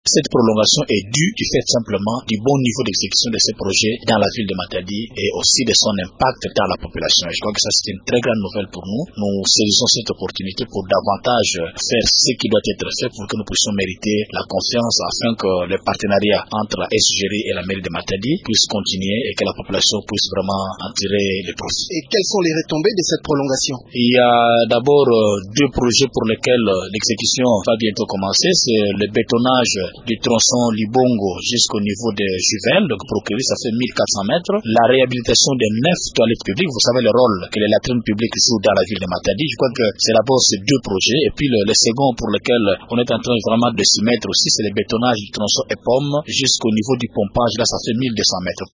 Cette prolongation est due du fait simplement du bon niveau d'exécution de ces projets dans la ville de Matadi et aussi de son impact dans la population. Je crois que ça c'est une très grande nouvelle pour nous. Nous saisissons cette opportunité pour davantage faire ce qui doit être fait pour que nous puissions mériter la confiance afin que le partenariat entre la SGRI et la mairie de Matadi puisse continuer et que la population puisse vraiment en tirer les profits. Et quelles sont les retombées de cette prolongation? Il y a d'abord deux projets pour lesquels l'exécution va bientôt commencer. C'est le bétonnage du tronçon Libongo jusqu'au niveau de Juvel, donc procuré, ça fait 1400 mètres. La réhabilitation des 9 toilettes publiques, vous savez le rôle que les latrines publiques jouent dans la ville de Matadi. Je crois que c'est d'abord ces deux projets. Et puis le second pour lequel on est en train vraiment de s'y mettre aussi, c'est le bétonnage du tronçon EPOM jusqu'au niveau du pompage. Là, ça fait 1200 mètres.